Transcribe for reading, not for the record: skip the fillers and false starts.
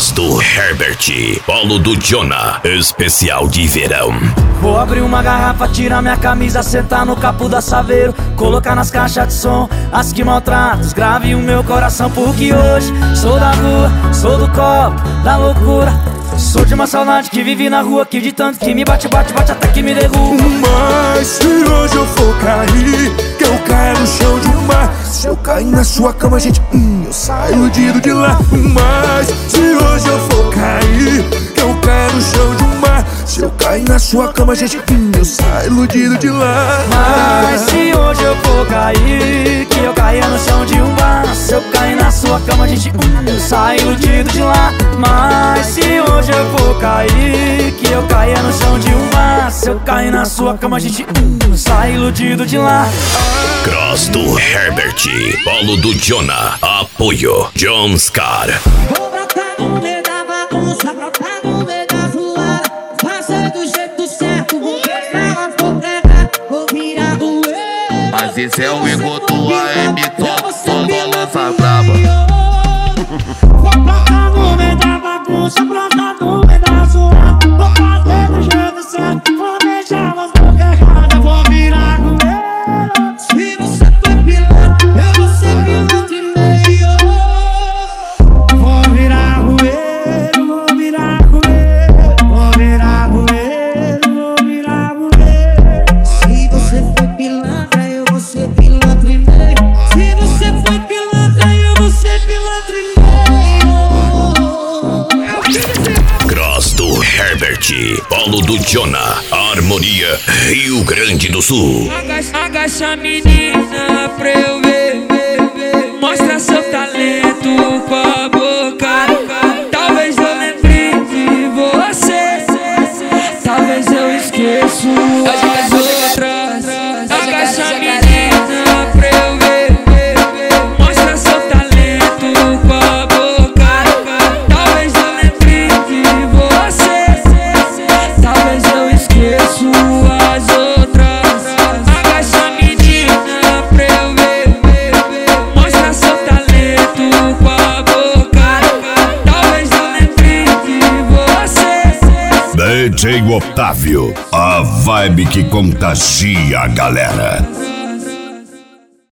Cross do Herbert, Polo do Jonah, especial de verão. Vou abrir uma garrafa, tirar minha camisa, sentar no capô da Saveiro, colocar nas caixas de som as que maltratam, grave o meu coração, porque hoje sou da rua, sou do copo, da loucura. Sou de uma saudade que vive na rua, que de tanto que me bate, bate, bate até que me derruba. Mas se hoje eu for cair, que eu caia no chão de mar. Se eu cair na sua cama, gente, eu saio iludido de lá. Mas se hoje eu for cair, que eu caia no chão de mar. Se eu cair na sua cama, gente, eu saio iludido de lá. Mas se hoje eu for cair, que eu caia no chão de um bar. Se eu cair na sua cama, gente, eu saio iludido de lá. Mas se hoje eu for cair, que eu caia no chão de um bar. Se eu cair na sua cama, gente, eu saio iludido de lá. Cross do Herbert, Polo do Jonah, apoio John Scar. Vou brotar no meio da bagunça, brotar no meio da zoada. Fazer do jeito certo, vou pegar, vou pregar, vou virar doer. Mas esse é o Engoto AM, só balança braba. Vou brotar no meio da bagunça, brotar no meio da zoada. Vou fazer do jeito certo, vou deixar elas vou pegar, vou virar doer. Se você for pilantra, eu vou ser pilantra e meio. Vou virar roeiro, vou virar roeiro, vou virar roeiro, vou virar roeiro. Se você for pilantra, eu vou ser pilantra e meio. Se você for pilantra, eu vou ser pilantra e meio. Cross do Herbert, Polo do Jonah, Harmonia, Rio Grande do Sul. Agacha menina pra eu ver, mostra seu talento com a boca. Talvez eu lembre de você, talvez eu esqueça as outras. Agacha menina pra eu ver, mostra seu talento com a boca. Talvez eu lembre de você, talvez eu esqueça as outras. Agacha menina pra eu ver, mostra seu talento com a boca. Talvez eu lembre de você. DJ Otávio, a vibe que contagia a galera.